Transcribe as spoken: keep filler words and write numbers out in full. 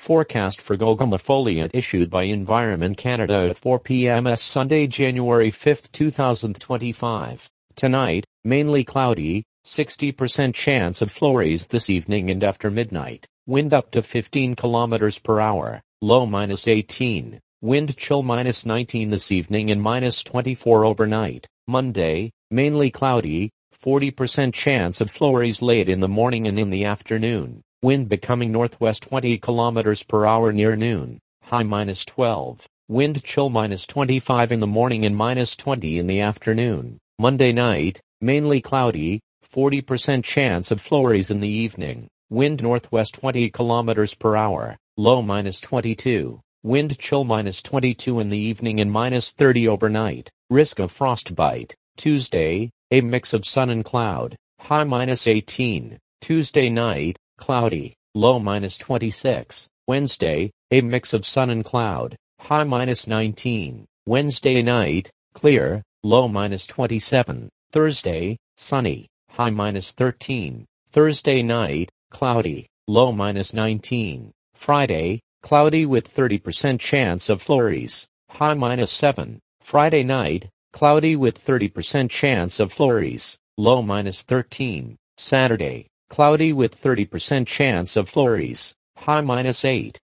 Forecast for Gogama Foliant issued by Environment Canada at four p m Sunday, January fifth, two thousand twenty-five. Tonight, mainly cloudy, sixty percent chance of flurries this evening and after midnight. Wind up to fifteen kilometers per hour, low minus eighteen. Wind chill minus nineteen this evening and minus twenty-four overnight. Monday, mainly cloudy, forty percent chance of flurries late in the morning and in the afternoon. Wind becoming northwest twenty kilometers per hour near noon. High minus twelve. Wind chill minus twenty-five in the morning and minus twenty in the afternoon. Monday night, mainly cloudy, forty percent chance of flurries in the evening. Wind northwest twenty kilometers per hour. Low minus twenty-two. Wind chill minus twenty-two in the evening and minus thirty overnight. Risk of frostbite. Tuesday, a mix of sun and cloud. High minus eighteen. Tuesday night, cloudy. Low minus twenty-six. Wednesday, a mix of sun and cloud. High minus nineteen. Wednesday night, clear. Low minus twenty-seven. Thursday, sunny. High minus thirteen. Thursday night, cloudy. Low minus nineteen. Friday, cloudy with thirty percent chance of flurries. High minus seven. Friday night, cloudy with thirty percent chance of flurries. Low minus thirteen. Saturday, cloudy with thirty percent chance of flurries. High minus eight.